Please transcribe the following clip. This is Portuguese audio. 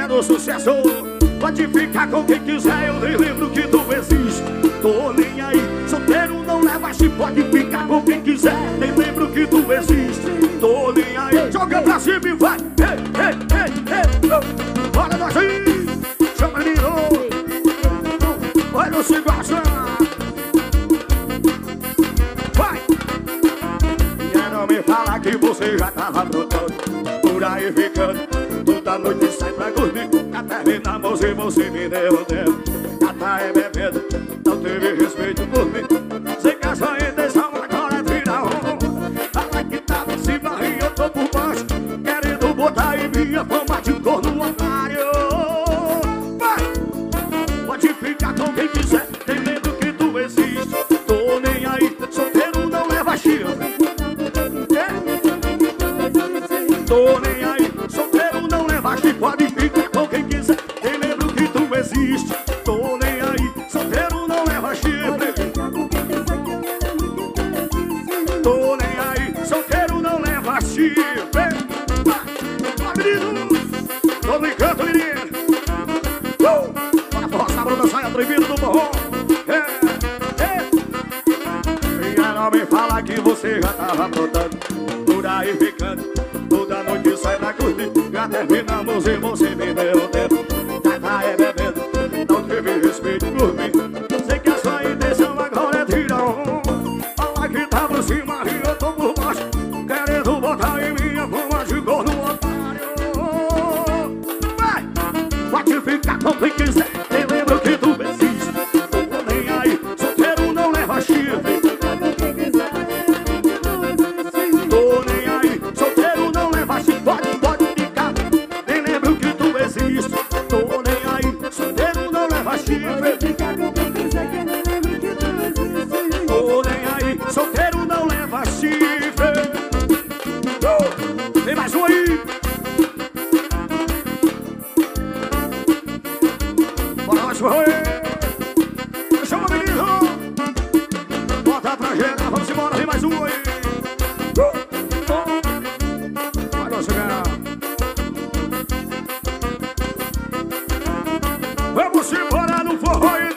do sucesso. Pode ficar com quem quiser, eu nem lembro que tu existe. Tô nem aí, solteiro não leva se pode ficar com quem quiser, nem lembro que tu existe. Tô nem aí, joga pra cima e vai. Ei, ei, ei, ei. Bora nós aí, chama menino. Vai no cigarro. Vai. Quero me falar que você já tava brotando, por aí ficando. Toda noite sai pra curtir, até terminamos e você me deu o tempo. Até é bebendo, não teve respeito por mim. Você quer só intenção, agora tira um. Fala que tava em cima e eu tô por baixo, querendo botar em minha fama de corno otário. Vai! Pode ficar com quem quiser, tem medo que tu existe. Tô nem aí, solteiro não leva chifre. Tô nem aí, solteiro não leva chifre. Pode ficar com quem quiser, tem medo que tu existe. Tô nem aí, solteiro não leva chifre. Tô nem aí, solteiro não leva chifre. Vai, menino, tô brincando, menino. Bora forçar a Bruna, sai atrevido do forró. E ela me fala que você já tava aprontando, por aí ficando. Toda noite sai pra curtir, já terminamos e você me deu o tempo. Já tá bebendo, não teve respeito por mim. Sei que a sua intenção agora é tirar um. Fala que tá por cima e eu tô por baixo, querendo botar em minha fama de corno otário. Vai! Pode ficar com quem quiser, nem lembro que tu existe. Tô nem aí, solteiro não leva chifre. Tô nem aí, solteiro não leva chifre. Pode ficar, nem lembro que tu existe. Tô nem aí, solteiro não leva chifre. Tô nem aí, solteiro não leva chifre. Tem mais um aí. Bora lá, churro. Chama, menino. Bota pra gerar, vamos embora, tem mais um aí.